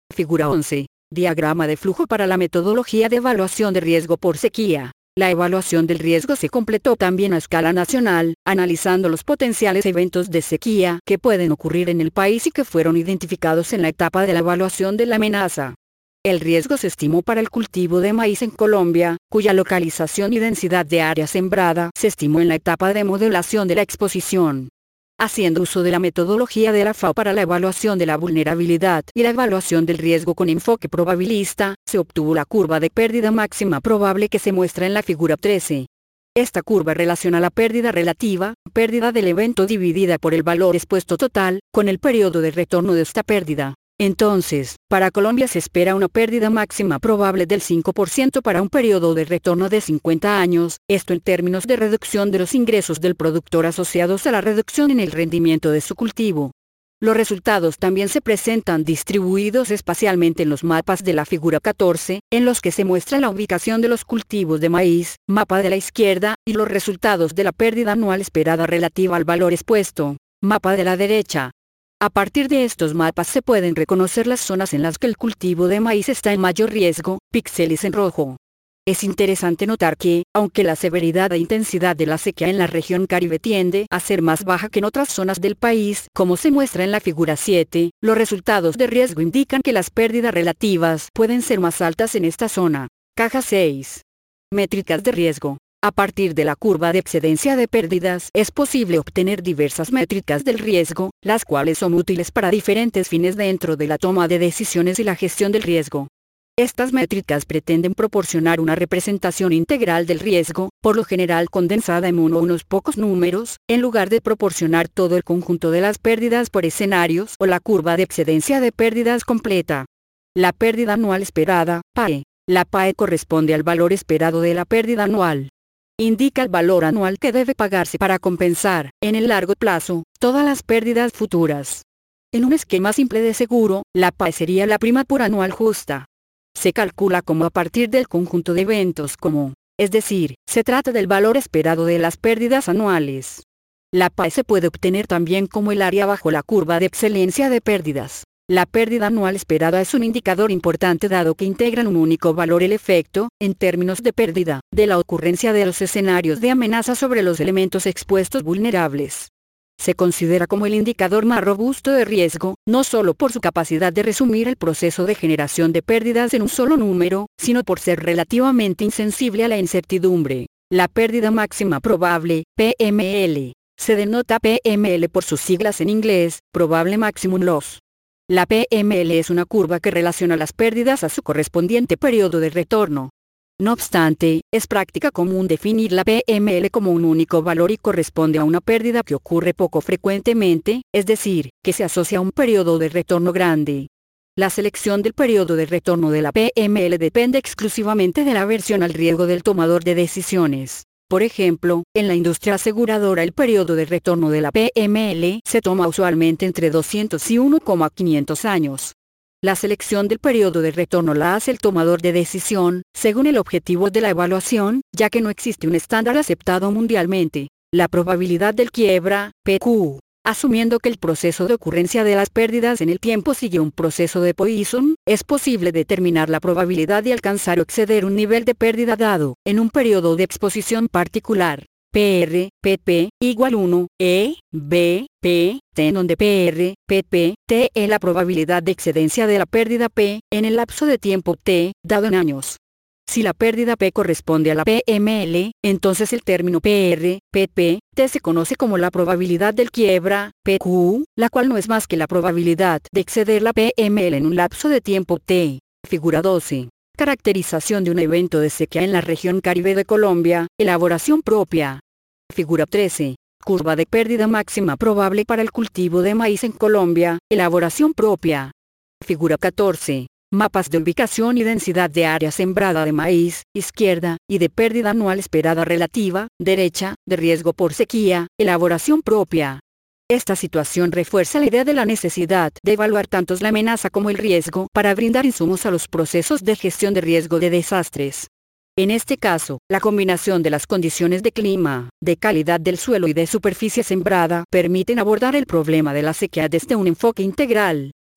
Figura 11. Diagrama de flujo para la metodología de evaluación de riesgo por sequía. La evaluación del riesgo se completó también a escala nacional, analizando los potenciales eventos de sequía que pueden ocurrir en el país y que fueron identificados en la etapa de la evaluación de la amenaza. El riesgo se estimó para el cultivo de maíz en Colombia, cuya localización y densidad de área sembrada se estimó en la etapa de modelación de la exposición. Haciendo uso de la metodología de la FAO para la evaluación de la vulnerabilidad y la evaluación del riesgo con enfoque probabilista, se obtuvo la curva de pérdida máxima probable que se muestra en la figura 13. Esta curva relaciona la pérdida relativa, pérdida del evento dividida por el valor expuesto total, con el periodo de retorno de esta pérdida. Entonces, para Colombia se espera una pérdida máxima probable del 5% para un periodo de retorno de 50 años, esto en términos de reducción de los ingresos del productor asociados a la reducción en el rendimiento de su cultivo. Los resultados también se presentan distribuidos espacialmente en los mapas de la figura 14, en los que se muestra la ubicación de los cultivos de maíz, mapa de la izquierda, y los resultados de la pérdida anual esperada relativa al valor expuesto, mapa de la derecha. A partir de estos mapas se pueden reconocer las zonas en las que el cultivo de maíz está en mayor riesgo, píxeles en rojo. Es interesante notar que, aunque la severidad e intensidad de la sequía en la región Caribe tiende a ser más baja que en otras zonas del país, como se muestra en la figura 7, los resultados de riesgo indican que las pérdidas relativas pueden ser más altas en esta zona. Caja 6. Métricas de riesgo. A partir de la curva de excedencia de pérdidas es posible obtener diversas métricas del riesgo, las cuales son útiles para diferentes fines dentro de la toma de decisiones y la gestión del riesgo. Estas métricas pretenden proporcionar una representación integral del riesgo, por lo general condensada en unos pocos números, en lugar de proporcionar todo el conjunto de las pérdidas por escenarios o la curva de excedencia de pérdidas completa. La pérdida anual esperada, PAE. La PAE corresponde al valor esperado de la pérdida anual. Indica el valor anual que debe pagarse para compensar, en el largo plazo, todas las pérdidas futuras. En un esquema simple de seguro, la PAE sería la prima por anual justa. Se calcula como a partir del conjunto de eventos como, es decir, se trata del valor esperado de las pérdidas anuales. La PAE se puede obtener también como el área bajo la curva de excelencia de pérdidas. La pérdida anual esperada es un indicador importante dado que integra en un único valor el efecto, en términos de pérdida, de la ocurrencia de los escenarios de amenaza sobre los elementos expuestos vulnerables. Se considera como el indicador más robusto de riesgo, no solo por su capacidad de resumir el proceso de generación de pérdidas en un solo número, sino por ser relativamente insensible a la incertidumbre. La pérdida máxima probable, PML. Se denota PML por sus siglas en inglés, Probable Maximum Loss. La PML es una curva que relaciona las pérdidas a su correspondiente periodo de retorno. No obstante, es práctica común definir la PML como un único valor y corresponde a una pérdida que ocurre poco frecuentemente, es decir, que se asocia a un periodo de retorno grande. La selección del periodo de retorno de la PML depende exclusivamente de la aversión al riesgo del tomador de decisiones. Por ejemplo, en la industria aseguradora el periodo de retorno de la PML se toma usualmente entre 200 y 1,500 años. La selección del periodo de retorno la hace el tomador de decisión, según el objetivo de la evaluación, ya que no existe un estándar aceptado mundialmente. La probabilidad del quiebra, PQ. Asumiendo que el proceso de ocurrencia de las pérdidas en el tiempo sigue un proceso de Poisson, es posible determinar la probabilidad de alcanzar o exceder un nivel de pérdida dado, en un periodo de exposición particular. PR, PP, igual 1, E, B, P, T, en donde PR, PP, T es la probabilidad de excedencia de la pérdida P, en el lapso de tiempo T, dado en años. Si la pérdida P corresponde a la PML, entonces el término PR, PP, T se conoce como la probabilidad del quiebra, PQ, la cual no es más que la probabilidad de exceder la PML en un lapso de tiempo T. Figura 12. Caracterización de un evento de sequía en la región Caribe de Colombia, elaboración propia. Figura 13. Curva de pérdida máxima probable para el cultivo de maíz en Colombia, elaboración propia. Figura 14. Mapas de ubicación y densidad de área sembrada de maíz, izquierda, y de pérdida anual esperada relativa, derecha, de riesgo por sequía, elaboración propia. Esta situación refuerza la idea de la necesidad de evaluar tanto la amenaza como el riesgo para brindar insumos a los procesos de gestión de riesgo de desastres. En este caso, la combinación de las condiciones de clima, de calidad del suelo y de superficie sembrada permiten abordar el problema de la sequía desde un enfoque integral.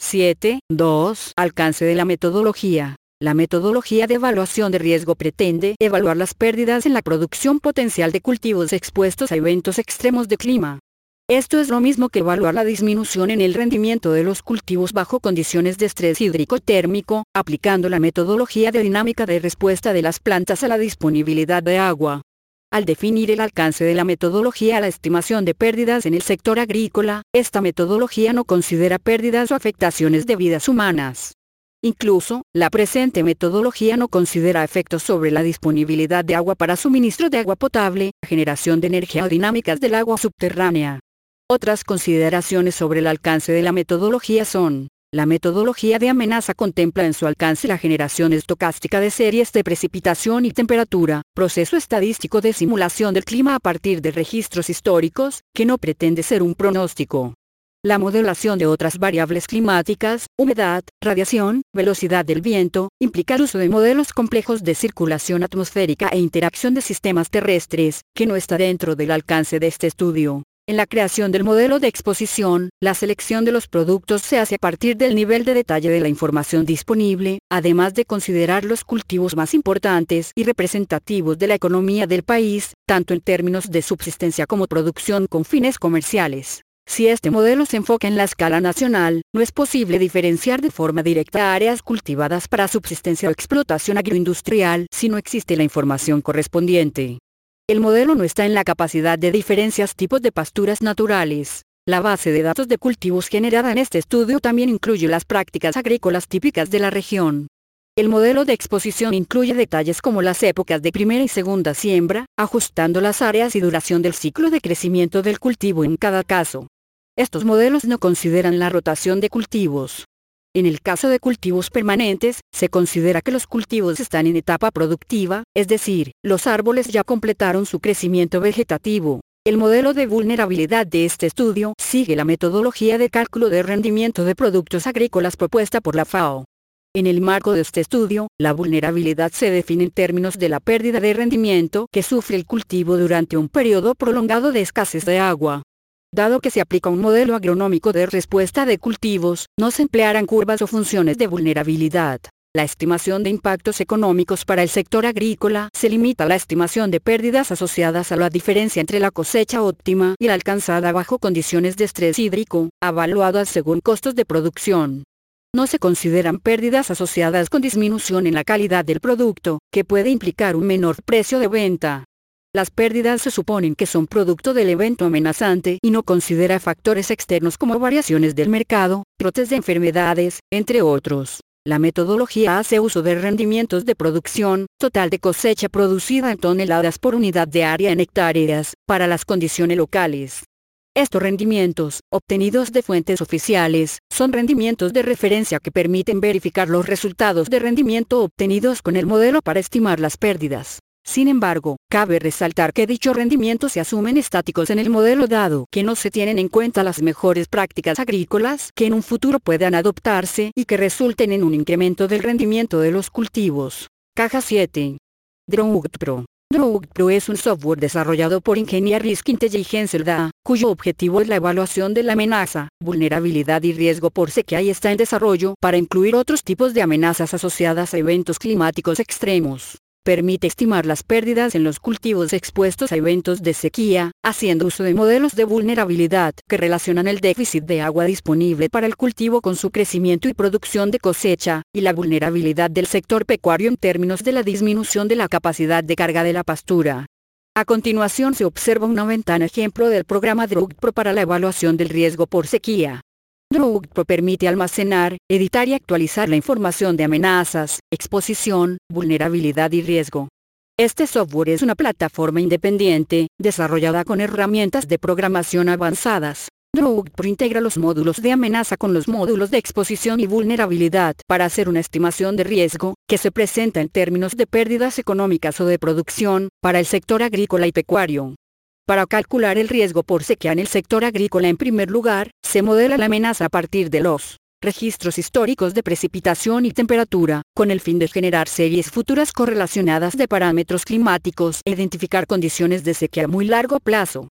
7.2. Alcance de la metodología. La metodología de evaluación de riesgo pretende evaluar las pérdidas en la producción potencial de cultivos expuestos a eventos extremos de clima. Esto es lo mismo que evaluar la disminución en el rendimiento de los cultivos bajo condiciones de estrés hídrico-térmico, aplicando la metodología de dinámica de respuesta de las plantas a la disponibilidad de agua. Al definir el alcance de la metodología a la estimación de pérdidas en el sector agrícola, esta metodología no considera pérdidas o afectaciones de vidas humanas. Incluso, la presente metodología no considera efectos sobre la disponibilidad de agua para suministro de agua potable, generación de energía o dinámicas del agua subterránea. Otras consideraciones sobre el alcance de la metodología son: la metodología de amenaza contempla en su alcance la generación estocástica de series de precipitación y temperatura, proceso estadístico de simulación del clima a partir de registros históricos, que no pretende ser un pronóstico. La modelación de otras variables climáticas, humedad, radiación, velocidad del viento, implica el uso de modelos complejos de circulación atmosférica e interacción de sistemas terrestres, que no está dentro del alcance de este estudio. En la creación del modelo de exposición, la selección de los productos se hace a partir del nivel de detalle de la información disponible, además de considerar los cultivos más importantes y representativos de la economía del país, tanto en términos de subsistencia como producción con fines comerciales. Si este modelo se enfoca en la escala nacional, no es posible diferenciar de forma directa áreas cultivadas para subsistencia o explotación agroindustrial si no existe la información correspondiente. El modelo no está en la capacidad de diferenciar tipos de pasturas naturales. La base de datos de cultivos generada en este estudio también incluye las prácticas agrícolas típicas de la región. El modelo de exposición incluye detalles como las épocas de primera y segunda siembra, ajustando las áreas y duración del ciclo de crecimiento del cultivo en cada caso. Estos modelos no consideran la rotación de cultivos. En el caso de cultivos permanentes, se considera que los cultivos están en etapa productiva, es decir, los árboles ya completaron su crecimiento vegetativo. El modelo de vulnerabilidad de este estudio sigue la metodología de cálculo de rendimiento de productos agrícolas propuesta por la FAO. En el marco de este estudio, la vulnerabilidad se define en términos de la pérdida de rendimiento que sufre el cultivo durante un periodo prolongado de escasez de agua. Dado que se aplica un modelo agronómico de respuesta de cultivos, no se emplearán curvas o funciones de vulnerabilidad. La estimación de impactos económicos para el sector agrícola se limita a la estimación de pérdidas asociadas a la diferencia entre la cosecha óptima y la alcanzada bajo condiciones de estrés hídrico, evaluadas según costos de producción. No se consideran pérdidas asociadas con disminución en la calidad del producto, que puede implicar un menor precio de venta. Las pérdidas se suponen que son producto del evento amenazante y no considera factores externos como variaciones del mercado, brotes de enfermedades, entre otros. La metodología hace uso de rendimientos de producción, total de cosecha producida en toneladas por unidad de área en hectáreas, para las condiciones locales. Estos rendimientos, obtenidos de fuentes oficiales, son rendimientos de referencia que permiten verificar los resultados de rendimiento obtenidos con el modelo para estimar las pérdidas. Sin embargo, cabe resaltar que dichos rendimientos se asumen estáticos en el modelo dado que no se tienen en cuenta las mejores prácticas agrícolas que en un futuro puedan adoptarse y que resulten en un incremento del rendimiento de los cultivos. Caja 7. DrougPro. DrougPro es un software desarrollado por Engineer Risk Intelligence LDA, cuyo objetivo es la evaluación de la amenaza, vulnerabilidad y riesgo por sequía y está en desarrollo para incluir otros tipos de amenazas asociadas a eventos climáticos extremos. Permite estimar las pérdidas en los cultivos expuestos a eventos de sequía, haciendo uso de modelos de vulnerabilidad que relacionan el déficit de agua disponible para el cultivo con su crecimiento y producción de cosecha, y la vulnerabilidad del sector pecuario en términos de la disminución de la capacidad de carga de la pastura. A continuación se observa una ventana ejemplo del programa DrougPro para la evaluación del riesgo por sequía. DrougPro permite almacenar, editar y actualizar la información de amenazas, exposición, vulnerabilidad y riesgo. Este software es una plataforma independiente, desarrollada con herramientas de programación avanzadas. DrougPro integra los módulos de amenaza con los módulos de exposición y vulnerabilidad para hacer una estimación de riesgo, que se presenta en términos de pérdidas económicas o de producción, para el sector agrícola y pecuario. Para calcular el riesgo por sequía en el sector agrícola en primer lugar, se modela la amenaza a partir de los registros históricos de precipitación y temperatura, con el fin de generar series futuras correlacionadas de parámetros climáticos e identificar condiciones de sequía a muy largo plazo.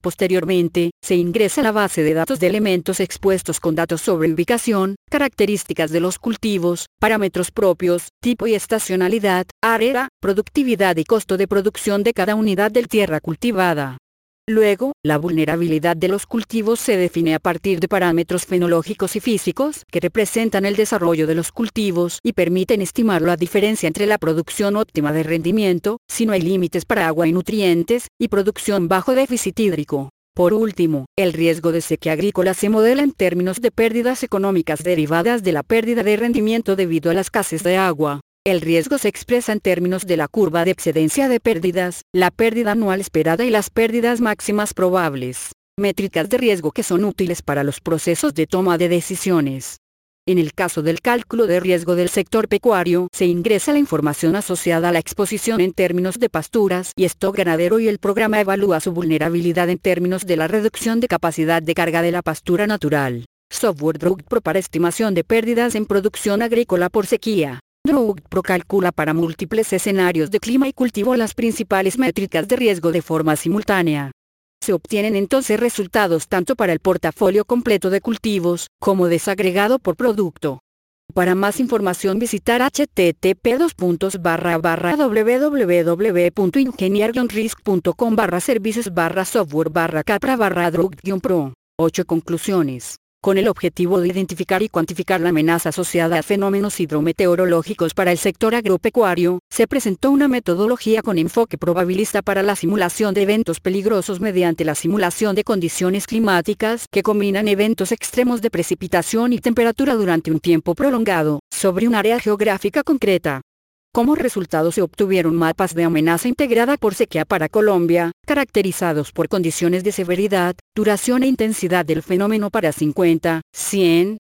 Posteriormente, se ingresa a la base de datos de elementos expuestos con datos sobre ubicación, características de los cultivos, parámetros propios, tipo y estacionalidad, área, productividad y costo de producción de cada unidad de tierra cultivada. Luego, la vulnerabilidad de los cultivos se define a partir de parámetros fenológicos y físicos que representan el desarrollo de los cultivos y permiten estimar la diferencia entre la producción óptima de rendimiento, si no hay límites para agua y nutrientes, y producción bajo déficit hídrico. Por último, el riesgo de sequía agrícola se modela en términos de pérdidas económicas derivadas de la pérdida de rendimiento debido a la escasez de agua. El riesgo se expresa en términos de la curva de excedencia de pérdidas, la pérdida anual esperada y las pérdidas máximas probables. Métricas de riesgo que son útiles para los procesos de toma de decisiones. En el caso del cálculo de riesgo del sector pecuario, se ingresa la información asociada a la exposición en términos de pasturas y stock ganadero y el programa evalúa su vulnerabilidad en términos de la reducción de capacidad de carga de la pastura natural. Software DRUGPRO para estimación de pérdidas en producción agrícola por sequía. DRUGPRO calcula para múltiples escenarios de clima y cultivo las principales métricas de riesgo de forma simultánea. Se obtienen entonces resultados tanto para el portafolio completo de cultivos, como desagregado por producto. Para más información visitar http://www.ingenier-risk.com/servicios/software/capra/drug-pro. 8 conclusiones. Con el objetivo de identificar y cuantificar la amenaza asociada a fenómenos hidrometeorológicos para el sector agropecuario, se presentó una metodología con enfoque probabilista para la simulación de eventos peligrosos mediante la simulación de condiciones climáticas que combinan eventos extremos de precipitación y temperatura durante un tiempo prolongado, sobre un área geográfica concreta. Como resultado se obtuvieron mapas de amenaza integrada por sequía para Colombia, caracterizados por condiciones de severidad, duración e intensidad del fenómeno para 50, 100,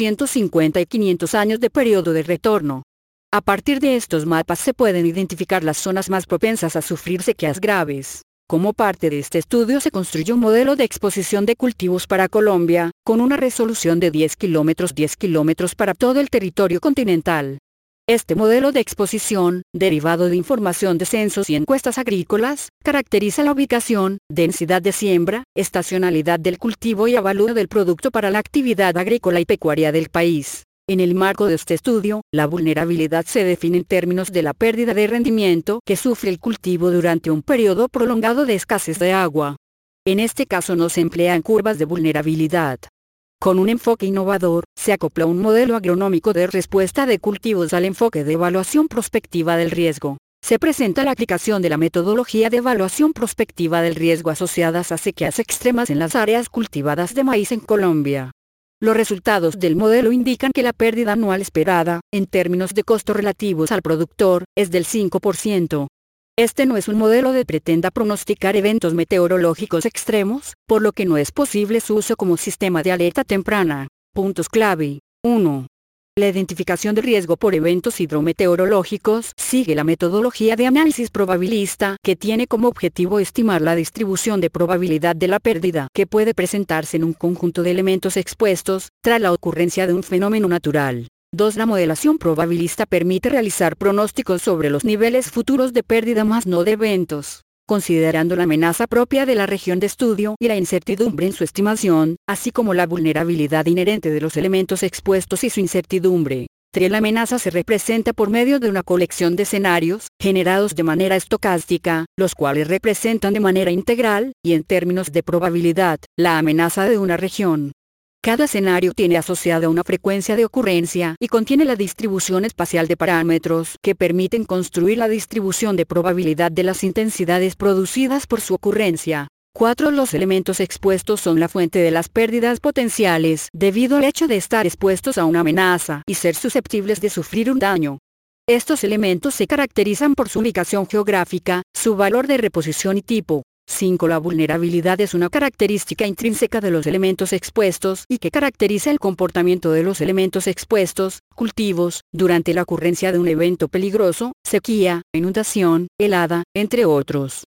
250 y 500 años de periodo de retorno. A partir de estos mapas se pueden identificar las zonas más propensas a sufrir sequías graves. Como parte de este estudio se construyó un modelo de exposición de cultivos para Colombia, con una resolución de 10 kilómetros para todo el territorio continental. Este modelo de exposición, derivado de información de censos y encuestas agrícolas, caracteriza la ubicación, densidad de siembra, estacionalidad del cultivo y avalúo del producto para la actividad agrícola y pecuaria del país. En el marco de este estudio, la vulnerabilidad se define en términos de la pérdida de rendimiento que sufre el cultivo durante un periodo prolongado de escasez de agua. En este caso no se emplean curvas de vulnerabilidad. Con un enfoque innovador, se acopla un modelo agronómico de respuesta de cultivos al enfoque de evaluación prospectiva del riesgo. Se presenta la aplicación de la metodología de evaluación prospectiva del riesgo asociadas a sequías extremas en las áreas cultivadas de maíz en Colombia. Los resultados del modelo indican que la pérdida anual esperada, en términos de costos relativos al productor, es del 5%. Este no es un modelo que pretenda pronosticar eventos meteorológicos extremos, por lo que no es posible su uso como sistema de alerta temprana. Puntos clave. 1. La identificación de riesgo por eventos hidrometeorológicos sigue la metodología de análisis probabilista que tiene como objetivo estimar la distribución de probabilidad de la pérdida que puede presentarse en un conjunto de elementos expuestos, tras la ocurrencia de un fenómeno natural. 2. La modelación probabilista permite realizar pronósticos sobre los niveles futuros de pérdida más no de eventos, considerando la amenaza propia de la región de estudio y la incertidumbre en su estimación, así como la vulnerabilidad inherente de los elementos expuestos y su incertidumbre. 3. La amenaza se representa por medio de una colección de escenarios, generados de manera estocástica, los cuales representan de manera integral, y en términos de probabilidad, la amenaza de una región. Cada escenario tiene asociada una frecuencia de ocurrencia y contiene la distribución espacial de parámetros que permiten construir la distribución de probabilidad de las intensidades producidas por su ocurrencia. 4. Los elementos expuestos son la fuente de las pérdidas potenciales debido al hecho de estar expuestos a una amenaza y ser susceptibles de sufrir un daño. Estos elementos se caracterizan por su ubicación geográfica, su valor de reposición y tipo. 5. La vulnerabilidad es una característica intrínseca de los elementos expuestos y que caracteriza el comportamiento de los elementos expuestos, cultivos, durante la ocurrencia de un evento peligroso, sequía, inundación, helada, entre otros.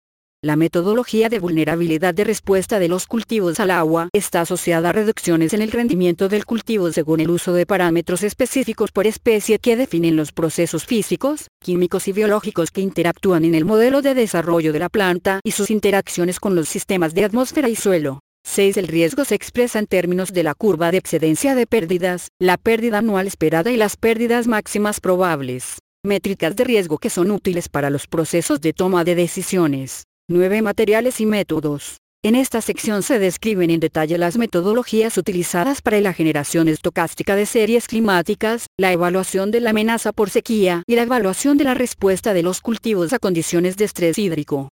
La metodología de vulnerabilidad de respuesta de los cultivos al agua está asociada a reducciones en el rendimiento del cultivo según el uso de parámetros específicos por especie que definen los procesos físicos, químicos y biológicos que interactúan en el modelo de desarrollo de la planta y sus interacciones con los sistemas de atmósfera y suelo. 6. El riesgo se expresa en términos de la curva de excedencia de pérdidas, la pérdida anual esperada y las pérdidas máximas probables. Métricas de riesgo que son útiles para los procesos de toma de decisiones. 9. Materiales y métodos. En esta sección se describen en detalle las metodologías utilizadas para la generación estocástica de series climáticas, la evaluación de la amenaza por sequía y la evaluación de la respuesta de los cultivos a condiciones de estrés hídrico.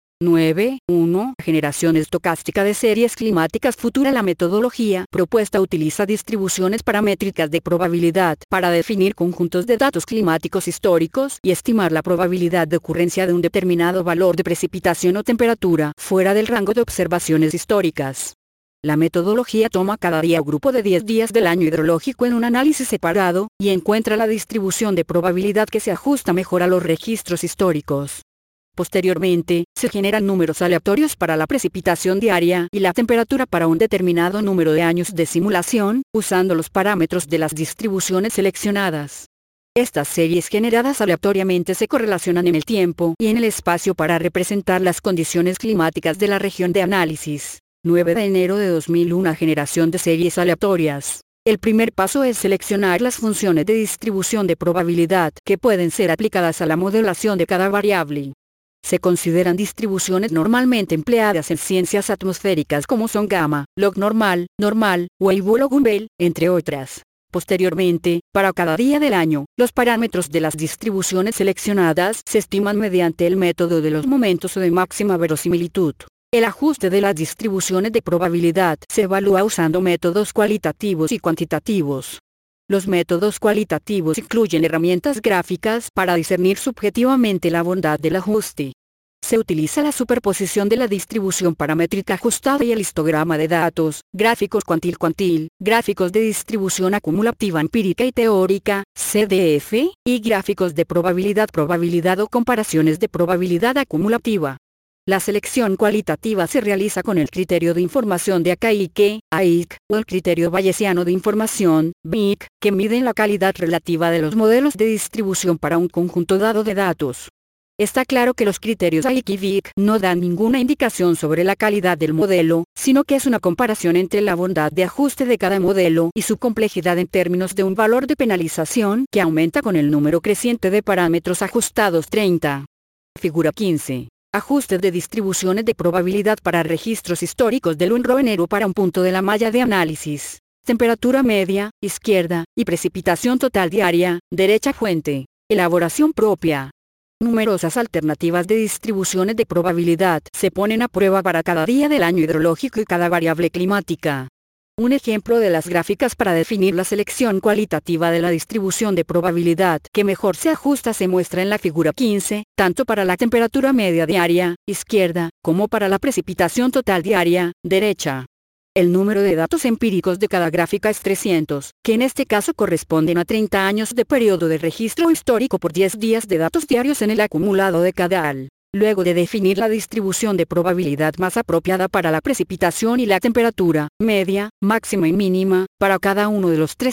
9.1. Generación estocástica de series climáticas futura. La metodología propuesta utiliza distribuciones paramétricas de probabilidad para definir conjuntos de datos climáticos históricos y estimar la probabilidad de ocurrencia de un determinado valor de precipitación o temperatura fuera del rango de observaciones históricas. La metodología toma cada día o grupo de 10 días del año hidrológico en un análisis separado y encuentra la distribución de probabilidad que se ajusta mejor a los registros históricos. Posteriormente, se generan números aleatorios para la precipitación diaria y la temperatura para un determinado número de años de simulación, usando los parámetros de las distribuciones seleccionadas. Estas series generadas aleatoriamente se correlacionan en el tiempo y en el espacio para representar las condiciones climáticas de la región de análisis. 9 de enero de 2001. Generación de series aleatorias. El primer paso es seleccionar las funciones de distribución de probabilidad que pueden ser aplicadas a la modelación de cada variable. Se consideran distribuciones normalmente empleadas en ciencias atmosféricas como son gamma, log normal, wave o log Bell, entre otras. Posteriormente, para cada día del año, los parámetros de las distribuciones seleccionadas se estiman mediante el método de los momentos o de máxima verosimilitud. El ajuste de las distribuciones de probabilidad se evalúa usando métodos cualitativos y cuantitativos. Los métodos cualitativos incluyen herramientas gráficas para discernir subjetivamente la bondad del ajuste. Se utiliza la superposición de la distribución paramétrica ajustada y el histograma de datos, gráficos cuantil, gráficos de distribución acumulativa empírica y teórica, CDF, y gráficos de probabilidad o comparaciones de probabilidad acumulativa. La selección cualitativa se realiza con el criterio de información de Akaike, AIC, o el criterio bayesiano de información, BIC, que miden la calidad relativa de los modelos de distribución para un conjunto dado de datos. Está claro que los criterios AIC y BIC no dan ninguna indicación sobre la calidad del modelo, sino que es una comparación entre la bondad de ajuste de cada modelo y su complejidad en términos de un valor de penalización que aumenta con el número creciente de parámetros ajustados. 30. Figura 15. Ajuste de distribuciones de probabilidad para registros históricos del enero para un punto de la malla de análisis. Temperatura media, izquierda, y precipitación total diaria, derecha. Fuente. Elaboración propia. Numerosas alternativas de distribuciones de probabilidad se ponen a prueba para cada día del año hidrológico y cada variable climática. Un ejemplo de las gráficas para definir la selección cualitativa de la distribución de probabilidad que mejor se ajusta se muestra en la figura 15, tanto para la temperatura media diaria, izquierda, como para la precipitación total diaria, derecha. El número de datos empíricos de cada gráfica es 300, que en este caso corresponden a 30 años de periodo de registro histórico por 10 días de datos diarios en el acumulado decadal. Luego de definir la distribución de probabilidad más apropiada para la precipitación y la temperatura, media, máxima y mínima, para cada uno de los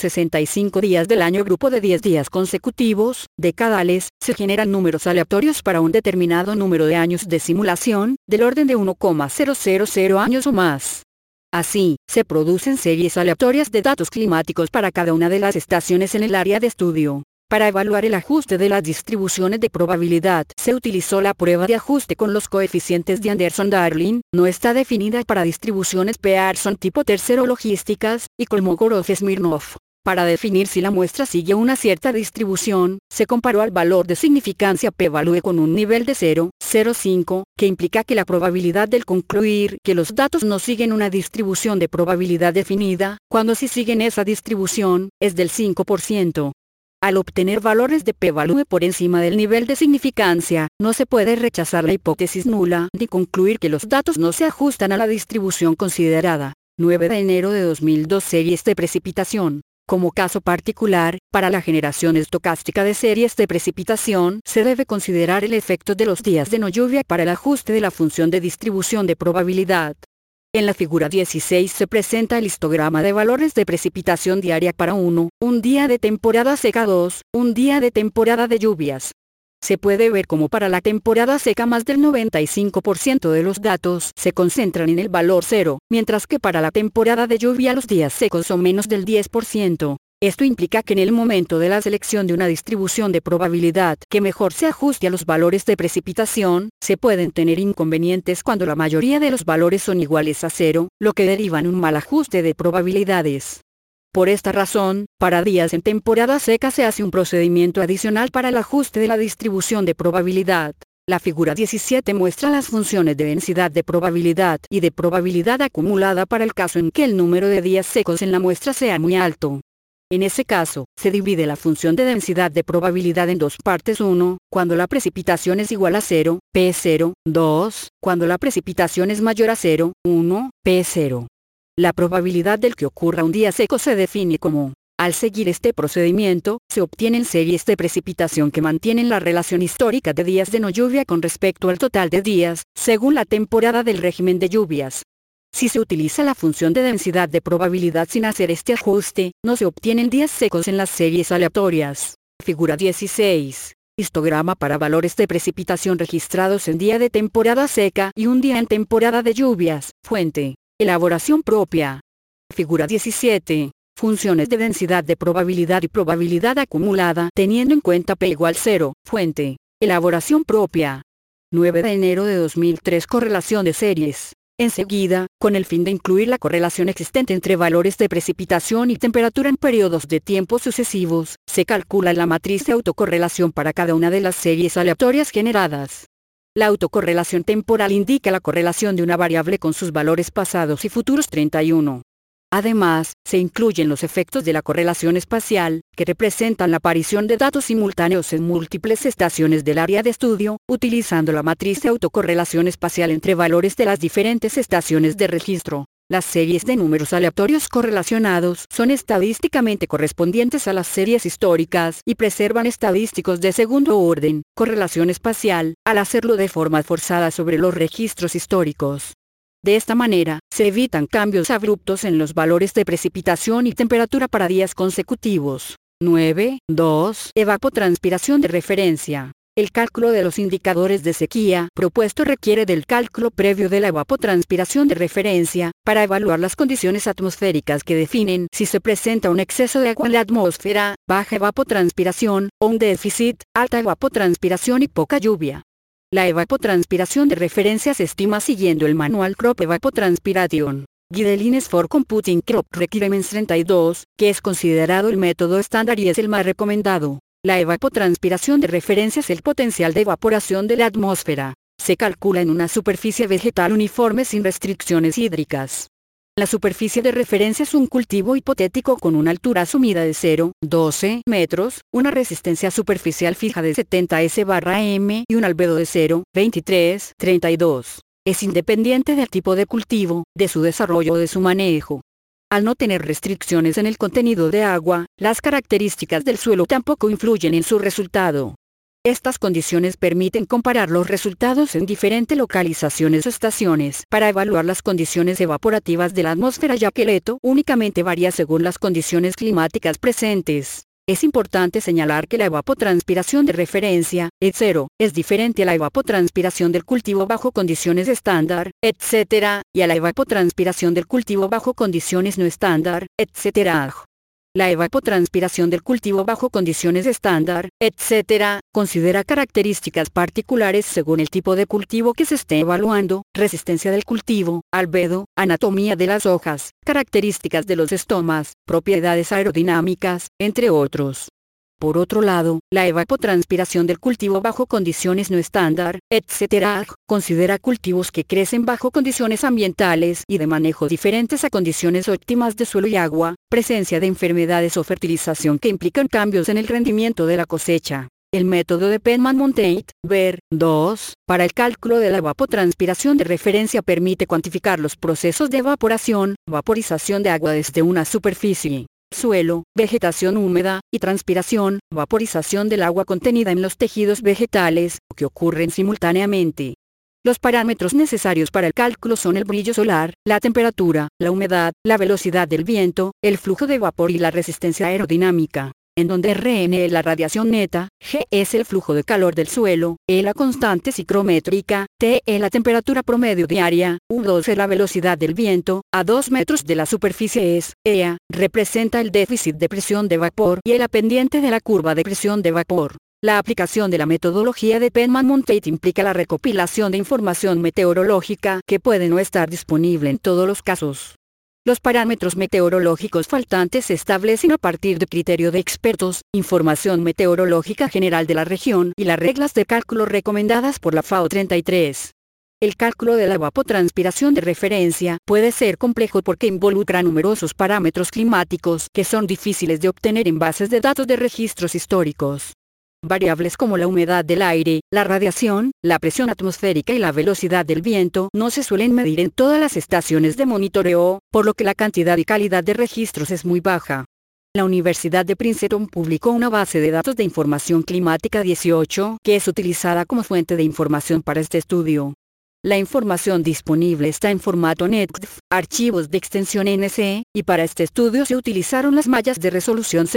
365 días del año grupo de 10 días consecutivos, decadales, se generan números aleatorios para un determinado número de años de simulación, del orden de 1,000 años o más. Así, se producen series aleatorias de datos climáticos para cada una de las estaciones en el área de estudio. Para evaluar el ajuste de las distribuciones de probabilidad, se utilizó la prueba de ajuste con los coeficientes de Anderson-Darling, no está definida para distribuciones Pearson tipo tercero logísticas, y Kolmogorov-Smirnov. Para definir si la muestra sigue una cierta distribución, se comparó al valor de significancia p-value con un nivel de 0,05, que implica que la probabilidad del concluir que los datos no siguen una distribución de probabilidad definida, cuando sí siguen esa distribución, es del 5%. Al obtener valores de p-value por encima del nivel de significancia, no se puede rechazar la hipótesis nula ni concluir que los datos no se ajustan a la distribución considerada. 9 de enero de 2002. Series de precipitación. Como caso particular, para la generación estocástica de series de precipitación se debe considerar el efecto de los días de no lluvia para el ajuste de la función de distribución de probabilidad. En la figura 16 se presenta el histograma de valores de precipitación diaria para 1, un día de temporada seca; 2, un día de temporada de lluvias. Se puede ver como para la temporada seca más del 95% de los datos se concentran en el valor 0, mientras que para la temporada de lluvia los días secos son menos del 10%. Esto implica que en el momento de la selección de una distribución de probabilidad que mejor se ajuste a los valores de precipitación, se pueden tener inconvenientes cuando la mayoría de los valores son iguales a 0, lo que deriva en un mal ajuste de probabilidades. Por esta razón, para días en temporada seca se hace un procedimiento adicional para el ajuste de la distribución de probabilidad. La figura 17 muestra las funciones de densidad de probabilidad y de probabilidad acumulada para el caso en que el número de días secos en la muestra sea muy alto. En ese caso, se divide la función de densidad de probabilidad en dos partes: 1, cuando la precipitación es igual a 0, P0; 2, cuando la precipitación es mayor a 0, 1, P0. La probabilidad del que ocurra un día seco se define como: al seguir este procedimiento, se obtienen series de precipitación que mantienen la relación histórica de días de no lluvia con respecto al total de días, según la temporada del régimen de lluvias. Si se utiliza la función de densidad de probabilidad sin hacer este ajuste, no se obtienen días secos en las series aleatorias. Figura 16. Histograma para valores de precipitación registrados en día de temporada seca y un día en temporada de lluvias. Fuente: elaboración propia. Figura 17. Funciones de densidad de probabilidad y probabilidad acumulada teniendo en cuenta P igual 0. Fuente: elaboración propia. 9 de enero de 2003. Correlación de series. Enseguida, con el fin de incluir la correlación existente entre valores de precipitación y temperatura en periodos de tiempo sucesivos, se calcula la matriz de autocorrelación para cada una de las series aleatorias generadas. La autocorrelación temporal indica la correlación de una variable con sus valores pasados y futuros. 31. Además, se incluyen los efectos de la correlación espacial, que representan la aparición de datos simultáneos en múltiples estaciones del área de estudio, utilizando la matriz de autocorrelación espacial entre valores de las diferentes estaciones de registro. Las series de números aleatorios correlacionados son estadísticamente correspondientes a las series históricas y preservan estadísticos de segundo orden, correlación espacial, al hacerlo de forma forzada sobre los registros históricos. De esta manera, se evitan cambios abruptos en los valores de precipitación y temperatura para días consecutivos. 9.2. Evapotranspiración de referencia. El cálculo de los indicadores de sequía propuesto requiere del cálculo previo de la evapotranspiración de referencia, para evaluar las condiciones atmosféricas que definen si se presenta un exceso de agua en la atmósfera, baja evapotranspiración, o un déficit, alta evapotranspiración y poca lluvia. La evapotranspiración de referencia se estima siguiendo el manual Crop Evapotranspiration Guidelines for Computing Crop Requirements 32, que es considerado el método estándar y es el más recomendado. La evapotranspiración de referencia es el potencial de evaporación de la atmósfera. Se calcula en una superficie vegetal uniforme sin restricciones hídricas. La superficie de referencia es un cultivo hipotético con una altura asumida de 0,12 metros, una resistencia superficial fija de 70 S/m y un albedo de 0,2332. Es independiente del tipo de cultivo, de su desarrollo o de su manejo. Al no tener restricciones en el contenido de agua, las características del suelo tampoco influyen en su resultado. Estas condiciones permiten comparar los resultados en diferentes localizaciones o estaciones para evaluar las condiciones evaporativas de la atmósfera, ya que el ETO únicamente varía según las condiciones climáticas presentes. Es importante señalar que la evapotranspiración de referencia, E0, es diferente a la evapotranspiración del cultivo bajo condiciones estándar, etc., y a la evapotranspiración del cultivo bajo condiciones no estándar, etc. La evapotranspiración del cultivo bajo condiciones estándar, etc., considera características particulares según el tipo de cultivo que se esté evaluando, resistencia del cultivo, albedo, anatomía de las hojas, características de los estomas, propiedades aerodinámicas, entre otros. Por otro lado, la evapotranspiración del cultivo bajo condiciones no estándar, etc., considera cultivos que crecen bajo condiciones ambientales y de manejo diferentes a condiciones óptimas de suelo y agua, presencia de enfermedades o fertilización que implican cambios en el rendimiento de la cosecha. El método de Penman-Monteith, ver 2, para el cálculo de la evapotranspiración de referencia permite cuantificar los procesos de evaporación, vaporización de agua desde una superficie. suelo, vegetación húmeda, y transpiración, vaporización del agua contenida en los tejidos vegetales, que ocurren simultáneamente. Los parámetros necesarios para el cálculo son el brillo solar, la temperatura, la humedad, la velocidad del viento, el flujo de vapor y la resistencia aerodinámica, en donde Rn es la radiación neta, G es el flujo de calor del suelo, E la constante psicométrica, T es la temperatura promedio diaria, U2 es la velocidad del viento, a 2 metros de la superficie es, EA, representa el déficit de presión de vapor y la pendiente de la curva de presión de vapor. La aplicación de la metodología de Penman-Montate implica la recopilación de información meteorológica que puede no estar disponible en todos los casos. Los parámetros meteorológicos faltantes se establecen a partir de criterio de expertos, información meteorológica general de la región y las reglas de cálculo recomendadas por la FAO 33. El cálculo de la evapotranspiración de referencia puede ser complejo porque involucra numerosos parámetros climáticos que son difíciles de obtener en bases de datos de registros históricos. Variables como la humedad del aire, la radiación, la presión atmosférica y la velocidad del viento no se suelen medir en todas las estaciones de monitoreo, por lo que la cantidad y calidad de registros es muy baja. La Universidad de Princeton publicó una base de datos de información climática 18, que es utilizada como fuente de información para este estudio. La información disponible está en formato NETF, archivos de extensión NC, y para este estudio se utilizaron las mallas de resolución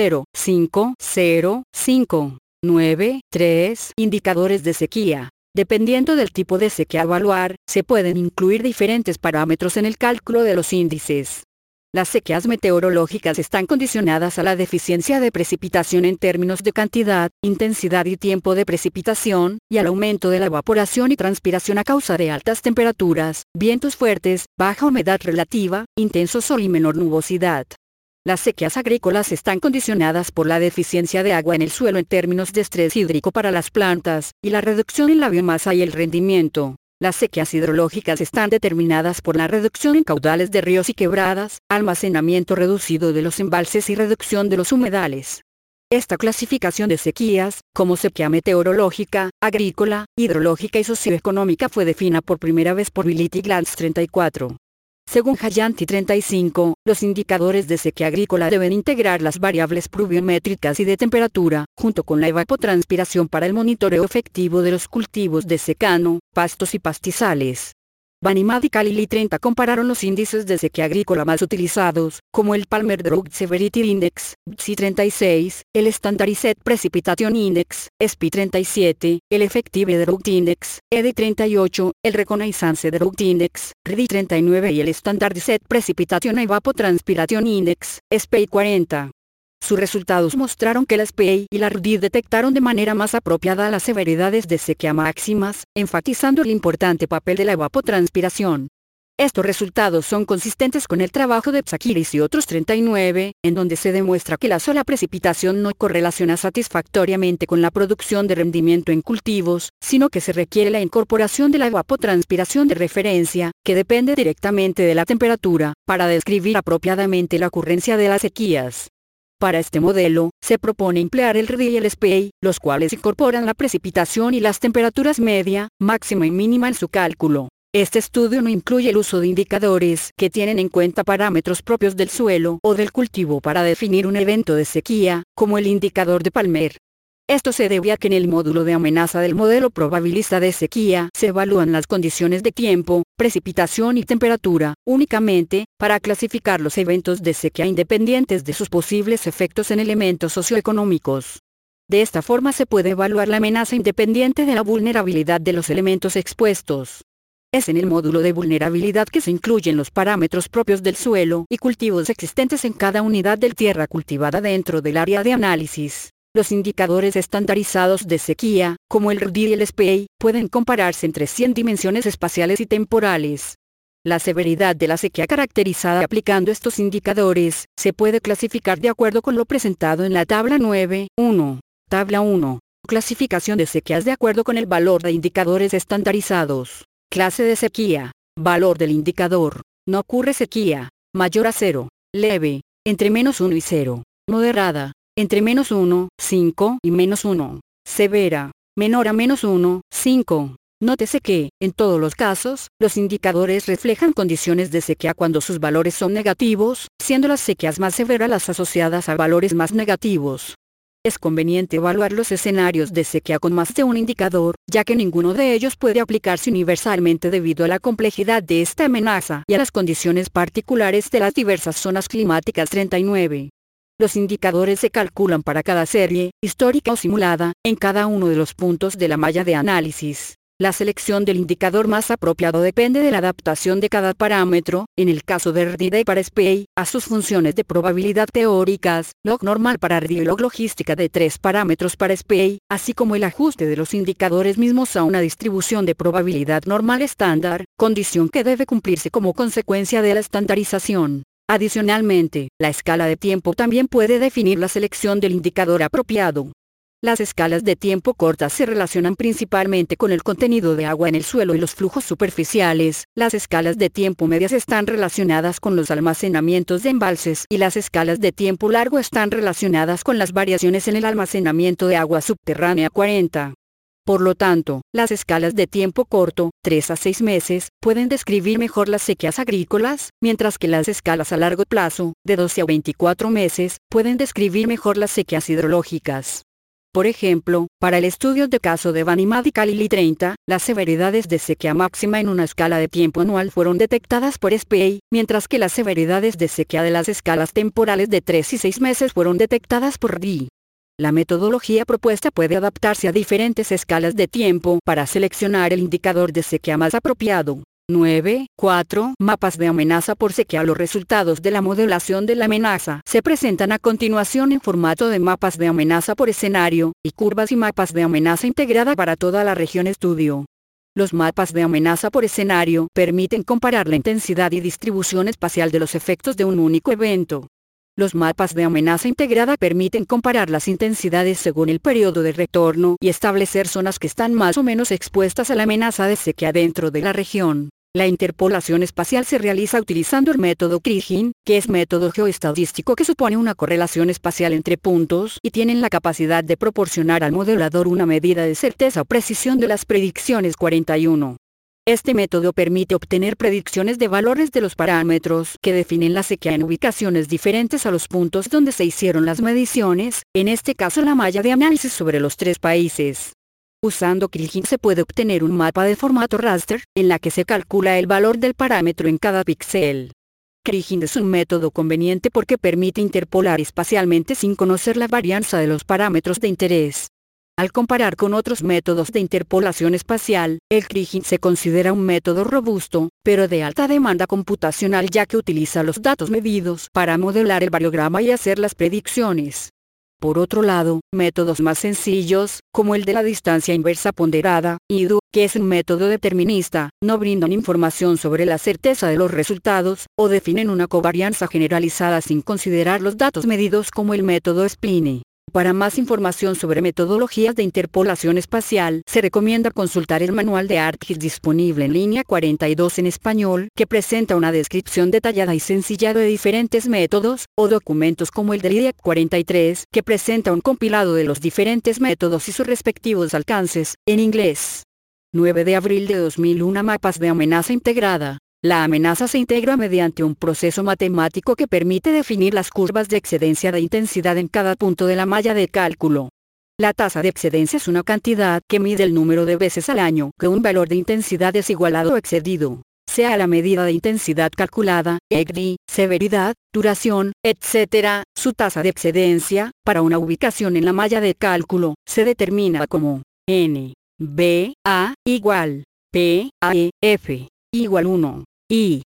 0,505. 9, 3 indicadores de sequía. Dependiendo del tipo de sequía a evaluar, se pueden incluir diferentes parámetros en el cálculo de los índices. Las sequías meteorológicas están condicionadas a la deficiencia de precipitación en términos de cantidad, intensidad y tiempo de precipitación, y al aumento de la evaporación y transpiración a causa de altas temperaturas, vientos fuertes, baja humedad relativa, intenso sol y menor nubosidad. Las sequías agrícolas están condicionadas por la deficiencia de agua en el suelo en términos de estrés hídrico para las plantas, y la reducción en la biomasa y el rendimiento. Las sequías hidrológicas están determinadas por la reducción en caudales de ríos y quebradas, almacenamiento reducido de los embalses y reducción de los humedales. Esta clasificación de sequías, como sequía meteorológica, agrícola, hidrológica y socioeconómica fue definida por primera vez por Willett y Glantz 34. Según Hayanti 35, los indicadores de sequía agrícola deben integrar las variables pluviométricas y de temperatura, junto con la evapotranspiración para el monitoreo efectivo de los cultivos de secano, pastos y pastizales. Vanimad y Khalili 30 compararon los índices de sequía agrícola más utilizados, como el Palmer Drought Severity Index, PSI 36, el Standardized Precipitation Index, SPI 37, el Effective Drought Index, EDI 38, el Reconnaissance Drought Index, REDI 39 y el Standardized Precipitation Evapotranspiration Index, SPI 40. Sus resultados mostraron que la SPI y la RDI detectaron de manera más apropiada las severidades de sequía máximas, enfatizando el importante papel de la evapotranspiración. Estos resultados son consistentes con el trabajo de Psakiris y otros 39, en donde se demuestra que la sola precipitación no correlaciona satisfactoriamente con la producción de rendimiento en cultivos, sino que se requiere la incorporación de la evapotranspiración de referencia, que depende directamente de la temperatura, para describir apropiadamente la ocurrencia de las sequías. Para este modelo, se propone emplear el RDI y el SPI, los cuales incorporan la precipitación y las temperaturas media, máxima y mínima en su cálculo. Este estudio no incluye el uso de indicadores que tienen en cuenta parámetros propios del suelo o del cultivo para definir un evento de sequía, como el indicador de Palmer. Esto se debe a que en el módulo de amenaza del modelo probabilista de sequía se evalúan las condiciones de tiempo, precipitación y temperatura, únicamente, para clasificar los eventos de sequía independientes de sus posibles efectos en elementos socioeconómicos. De esta forma se puede evaluar la amenaza independiente de la vulnerabilidad de los elementos expuestos. Es en el módulo de vulnerabilidad que se incluyen los parámetros propios del suelo y cultivos existentes en cada unidad de tierra cultivada dentro del área de análisis. Los indicadores estandarizados de sequía, como el RDI y el SPI, pueden compararse entre 100 dimensiones espaciales y temporales. La severidad de la sequía caracterizada aplicando estos indicadores se puede clasificar de acuerdo con lo presentado en la tabla 9.1. Tabla 1. Clasificación de sequías de acuerdo con el valor de indicadores estandarizados. Clase de sequía. Valor del indicador. No ocurre sequía. Mayor a 0. Leve. Entre -1 y 0. Moderada. Entre -1, 5 y -1. Severa. Menor a -1, 5. Nótese que, en todos los casos, los indicadores reflejan condiciones de sequía cuando sus valores son negativos, siendo las sequías más severas las asociadas a valores más negativos. Es conveniente evaluar los escenarios de sequía con más de un indicador, ya que ninguno de ellos puede aplicarse universalmente debido a la complejidad de esta amenaza y a las condiciones particulares de las diversas zonas climáticas. 39. Los indicadores se calculan para cada serie, histórica o simulada, en cada uno de los puntos de la malla de análisis. La selección del indicador más apropiado depende de la adaptación de cada parámetro, en el caso de RDD para SPI, a sus funciones de probabilidad teóricas, log normal para RD y log logística de 3 parámetros para SPI, así como el ajuste de los indicadores mismos a una distribución de probabilidad normal estándar, condición que debe cumplirse como consecuencia de la estandarización. Adicionalmente, la escala de tiempo también puede definir la selección del indicador apropiado. Las escalas de tiempo cortas se relacionan principalmente con el contenido de agua en el suelo y los flujos superficiales. Las escalas de tiempo medias están relacionadas con los almacenamientos de embalses y las escalas de tiempo largo están relacionadas con las variaciones en el almacenamiento de agua subterránea. 40. Por lo tanto, las escalas de tiempo corto, 3 a 6 meses, pueden describir mejor las sequías agrícolas, mientras que las escalas a largo plazo, de 12 a 24 meses, pueden describir mejor las sequías hidrológicas. Por ejemplo, para el estudio de caso de Vanimad y Khalili 30, las severidades de sequía máxima en una escala de tiempo anual fueron detectadas por SPI, mientras que las severidades de sequía de las escalas temporales de 3 y 6 meses fueron detectadas por RDI. La metodología propuesta puede adaptarse a diferentes escalas de tiempo para seleccionar el indicador de sequía más apropiado. 9.4 Mapas de amenaza por sequía. Los resultados de la modelación de la amenaza se presentan a continuación en formato de mapas de amenaza por escenario, y curvas y mapas de amenaza integrada para toda la región estudio. Los mapas de amenaza por escenario permiten comparar la intensidad y distribución espacial de los efectos de un único evento. Los mapas de amenaza integrada permiten comparar las intensidades según el periodo de retorno y establecer zonas que están más o menos expuestas a la amenaza de sequía dentro de la región. La interpolación espacial se realiza utilizando el método Kriging, que es método geoestadístico que supone una correlación espacial entre puntos y tienen la capacidad de proporcionar al modelador una medida de certeza o precisión de las predicciones. 41. Este método permite obtener predicciones de valores de los parámetros que definen la sequía en ubicaciones diferentes a los puntos donde se hicieron las mediciones, en este caso la malla de análisis sobre los 3 países. Usando Kriging se puede obtener un mapa de formato raster, en la que se calcula el valor del parámetro en cada píxel. Kriging es un método conveniente porque permite interpolar espacialmente sin conocer la varianza de los parámetros de interés. Al comparar con otros métodos de interpolación espacial, el Kriging se considera un método robusto, pero de alta demanda computacional ya que utiliza los datos medidos para modelar el variograma y hacer las predicciones. Por otro lado, métodos más sencillos, como el de la distancia inversa ponderada, IDU, que es un método determinista, no brindan información sobre la certeza de los resultados, o definen una covarianza generalizada sin considerar los datos medidos como el método Spline. Para más información sobre metodologías de interpolación espacial, se recomienda consultar el manual de ArcGIS disponible en línea 42 en español, que presenta una descripción detallada y sencilla de diferentes métodos, o documentos como el de IDIAC 43, que presenta un compilado de los diferentes métodos y sus respectivos alcances, en inglés. 9 de abril de 2001 Mapas de amenaza integrada. La amenaza se integra mediante un proceso matemático que permite definir las curvas de excedencia de intensidad en cada punto de la malla de cálculo. La tasa de excedencia es una cantidad que mide el número de veces al año que un valor de intensidad es igualado o excedido, sea la medida de intensidad calculada, EGRI, severidad, duración, etc. Su tasa de excedencia, para una ubicación en la malla de cálculo, se determina como N, B, A, igual, P, A, E, F, igual 1. I,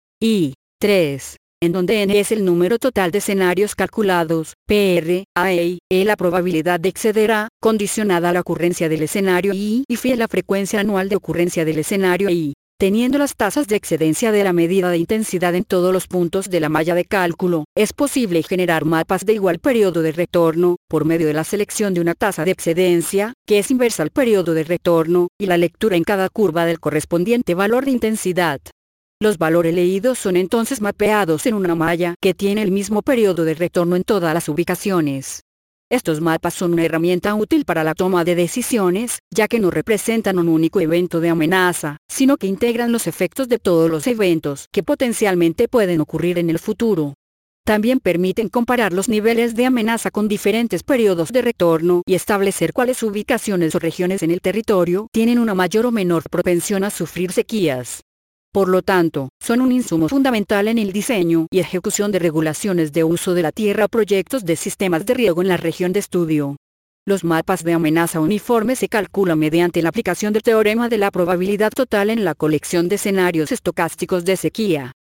3, en donde n es el número total de escenarios calculados, PR, A, E, la probabilidad de exceder A, condicionada a la ocurrencia del escenario I, y phi es la frecuencia anual de ocurrencia del escenario I. Teniendo las tasas de excedencia de la medida de intensidad en todos los puntos de la malla de cálculo, es posible generar mapas de igual periodo de retorno, por medio de la selección de una tasa de excedencia, que es inversa al periodo de retorno, y la lectura en cada curva del correspondiente valor de intensidad. Los valores leídos son entonces mapeados en una malla que tiene el mismo periodo de retorno en todas las ubicaciones. Estos mapas son una herramienta útil para la toma de decisiones, ya que no representan un único evento de amenaza, sino que integran los efectos de todos los eventos que potencialmente pueden ocurrir en el futuro. También permiten comparar los niveles de amenaza con diferentes periodos de retorno y establecer cuáles ubicaciones o regiones en el territorio tienen una mayor o menor propensión a sufrir sequías. Por lo tanto, son un insumo fundamental en el diseño y ejecución de regulaciones de uso de la tierra o proyectos de sistemas de riego en la región de estudio. Los mapas de amenaza uniforme se calculan mediante la aplicación del teorema de la probabilidad total en la colección de escenarios estocásticos de sequía.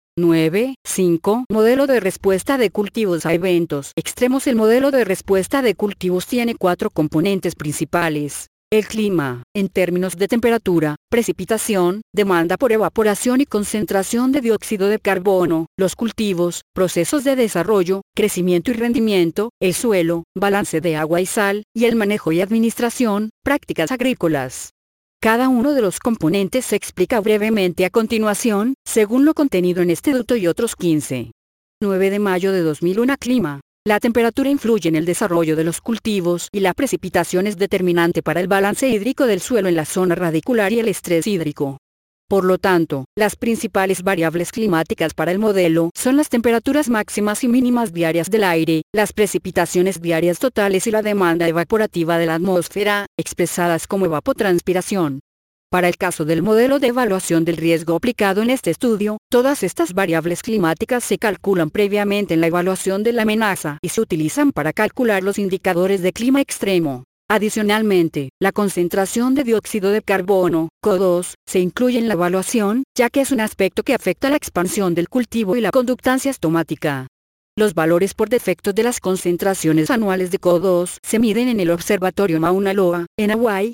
9.5. Modelo de respuesta de cultivos a eventos extremos. El modelo de respuesta de cultivos tiene 4 componentes principales. El clima, en términos de temperatura, precipitación, demanda por evaporación y concentración de dióxido de carbono, los cultivos, procesos de desarrollo, crecimiento y rendimiento, el suelo, balance de agua y sal, y el manejo y administración, prácticas agrícolas. Cada uno de los componentes se explica brevemente a continuación, según lo contenido en este ducto y otros 15. 9 de mayo de 2001. Clima. La temperatura influye en el desarrollo de los cultivos y la precipitación es determinante para el balance hídrico del suelo en la zona radicular y el estrés hídrico. Por lo tanto, las principales variables climáticas para el modelo son las temperaturas máximas y mínimas diarias del aire, las precipitaciones diarias totales y la demanda evaporativa de la atmósfera, expresadas como evapotranspiración. Para el caso del modelo de evaluación del riesgo aplicado en este estudio, todas estas variables climáticas se calculan previamente en la evaluación de la amenaza y se utilizan para calcular los indicadores de clima extremo. Adicionalmente, la concentración de dióxido de carbono, CO2, se incluye en la evaluación, ya que es un aspecto que afecta la expansión del cultivo y la conductancia estomática. Los valores por defecto de las concentraciones anuales de CO2 se miden en el Observatorio Mauna Loa, en Hawái,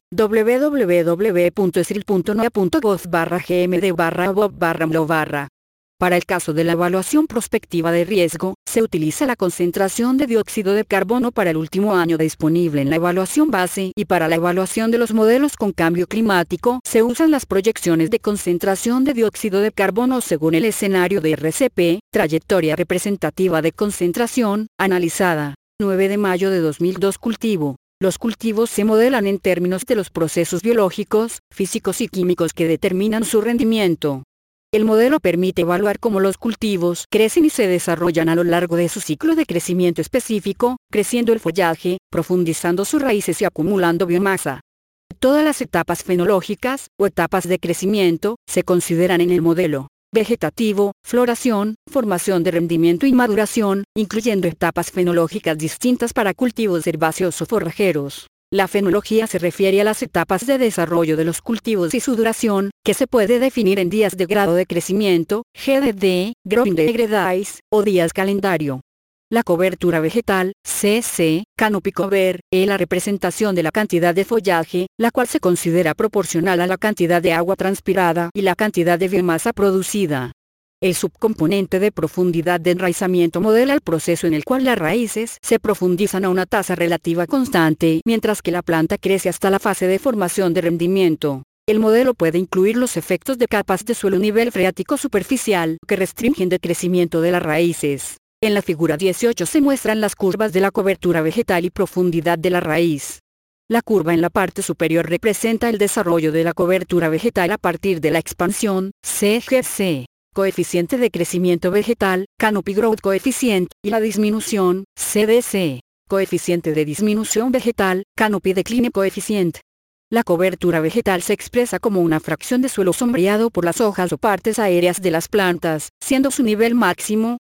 www.esril.noaa.gov/gmd/bob/mlo/. Para el caso de la evaluación prospectiva de riesgo, se utiliza la concentración de dióxido de carbono para el último año disponible en la evaluación base y para la evaluación de los modelos con cambio climático se usan las proyecciones de concentración de dióxido de carbono según el escenario de RCP, trayectoria representativa de concentración, analizada. 9 de mayo de 2002. Cultivo. Los cultivos se modelan en términos de los procesos biológicos, físicos y químicos que determinan su rendimiento. El modelo permite evaluar cómo los cultivos crecen y se desarrollan a lo largo de su ciclo de crecimiento específico, creciendo el follaje, profundizando sus raíces y acumulando biomasa. Todas las etapas fenológicas, o etapas de crecimiento, se consideran en el modelo. Vegetativo, floración, formación de rendimiento y maduración, incluyendo etapas fenológicas distintas para cultivos herbáceos o forrajeros. La fenología se refiere a las etapas de desarrollo de los cultivos y su duración, que se puede definir en días de grado de crecimiento, GDD, Growing Degree Days, o días calendario. La cobertura vegetal, CC, Canopy Cover, es la representación de la cantidad de follaje, la cual se considera proporcional a la cantidad de agua transpirada y la cantidad de biomasa producida. El subcomponente de profundidad de enraizamiento modela el proceso en el cual las raíces se profundizan a una tasa relativa constante, mientras que la planta crece hasta la fase de formación de rendimiento. El modelo puede incluir los efectos de capas de suelo nivel freático superficial que restringen el crecimiento de las raíces. En la figura 18 se muestran las curvas de la cobertura vegetal y profundidad de la raíz. La curva en la parte superior representa el desarrollo de la cobertura vegetal a partir de la expansión, CGC. Coeficiente de crecimiento vegetal, Canopy Growth Coefficient, y la disminución, CDC. Coeficiente de disminución vegetal, Canopy Decline Coefficient. La cobertura vegetal se expresa como una fracción de suelo sombreado por las hojas o partes aéreas de las plantas, siendo su nivel máximo,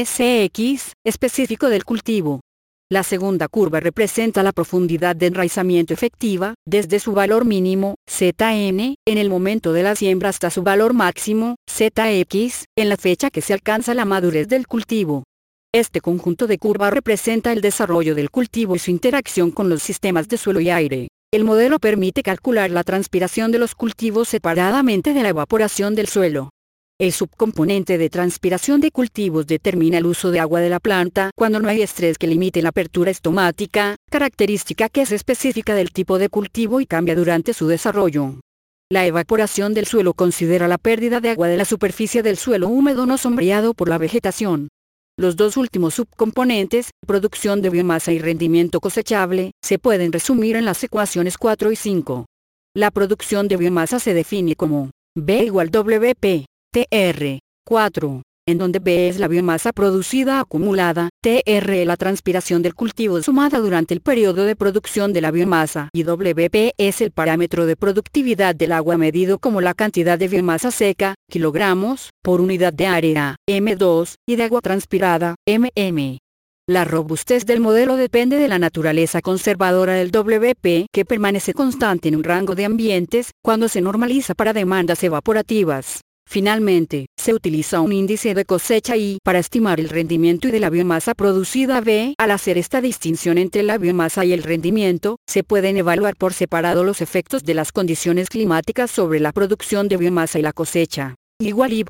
CCX, específico del cultivo. La segunda curva representa la profundidad de enraizamiento efectiva, desde su valor mínimo, ZN, en el momento de la siembra hasta su valor máximo, ZX, en la fecha que se alcanza la madurez del cultivo. Este conjunto de curvas representa el desarrollo del cultivo y su interacción con los sistemas de suelo y aire. El modelo permite calcular la transpiración de los cultivos separadamente de la evaporación del suelo. El subcomponente de transpiración de cultivos determina el uso de agua de la planta cuando no hay estrés que limite la apertura estomática, característica que es específica del tipo de cultivo y cambia durante su desarrollo. La evaporación del suelo considera la pérdida de agua de la superficie del suelo húmedo no sombreado por la vegetación. Los dos últimos subcomponentes, producción de biomasa y rendimiento cosechable, se pueden resumir en las ecuaciones 4 y 5. La producción de biomasa se define como B igual WP, TR, 4, en donde B es la biomasa producida acumulada, TR la transpiración del cultivo sumada durante el periodo de producción de la biomasa y WP es el parámetro de productividad del agua medido como la cantidad de biomasa seca, kilogramos, por unidad de área, M2, y de agua transpirada, MM. La robustez del modelo depende de la naturaleza conservadora del WP, que permanece constante en un rango de ambientes, cuando se normaliza para demandas evaporativas. Finalmente, se utiliza un índice de cosecha I para estimar el rendimiento y de la biomasa producida B. Al hacer esta distinción entre la biomasa y el rendimiento, se pueden evaluar por separado los efectos de las condiciones climáticas sobre la producción de biomasa y la cosecha. Igual IB.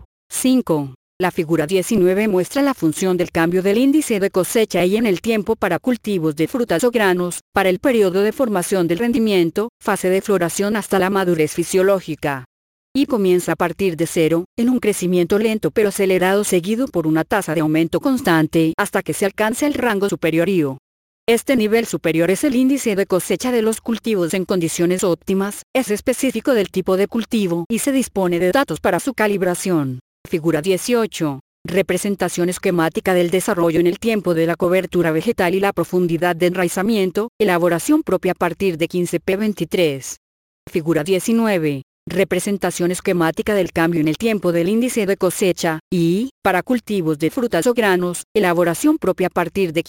5. La figura 19 muestra la función del cambio del índice de cosecha I en el tiempo para cultivos de frutas o granos, para el periodo de formación del rendimiento, fase de floración hasta la madurez fisiológica. Y comienza a partir de cero, en un crecimiento lento pero acelerado seguido por una tasa de aumento constante hasta que se alcance el rango superior I. Este nivel superior es el índice de cosecha de los cultivos en condiciones óptimas, es específico del tipo de cultivo y se dispone de datos para su calibración. Figura 18. Representación esquemática del desarrollo en el tiempo de la cobertura vegetal y la profundidad de enraizamiento, elaboración propia a partir de 15p23. Figura 19. Representación esquemática del cambio en el tiempo del índice de cosecha, I, para cultivos de frutas o granos, elaboración propia a partir de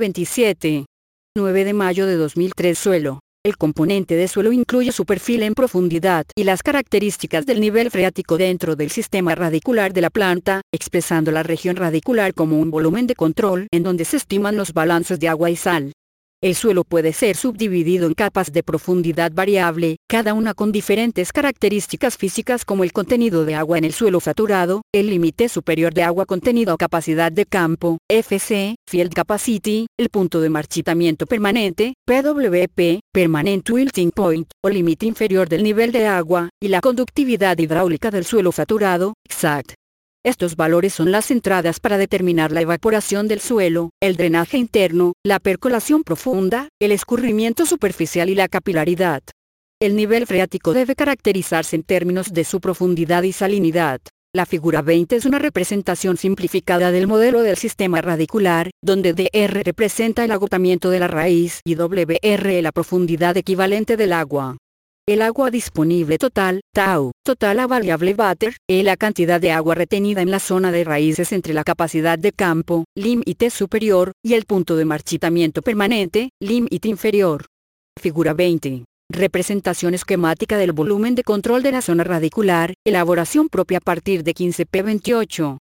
15p27. 9 de mayo de 2003. Suelo. El componente de suelo incluye su perfil en profundidad y las características del nivel freático dentro del sistema radicular de la planta, expresando la región radicular como un volumen de control en donde se estiman los balances de agua y sal. El suelo puede ser subdividido en capas de profundidad variable, cada una con diferentes características físicas como el contenido de agua en el suelo saturado, el límite superior de agua contenido o capacidad de campo, FC, Field Capacity, el punto de marchitamiento permanente, PWP, Permanent Wilting Point, o límite inferior del nivel de agua, y la conductividad hidráulica del suelo saturado, XACT. Estos valores son las entradas para determinar la evaporación del suelo, el drenaje interno, la percolación profunda, el escurrimiento superficial y la capilaridad. El nivel freático debe caracterizarse en términos de su profundidad y salinidad. La figura 20 es una representación simplificada del modelo del sistema radicular, donde dr representa el agotamiento de la raíz y wr la profundidad equivalente del agua. El agua disponible total, tau, total a variable water, la cantidad de agua retenida en la zona de raíces entre la capacidad de campo, límite superior, y el punto de marchitamiento permanente, límite inferior. Figura 20. Representación esquemática del volumen de control de la zona radicular, elaboración propia a partir de 15p28.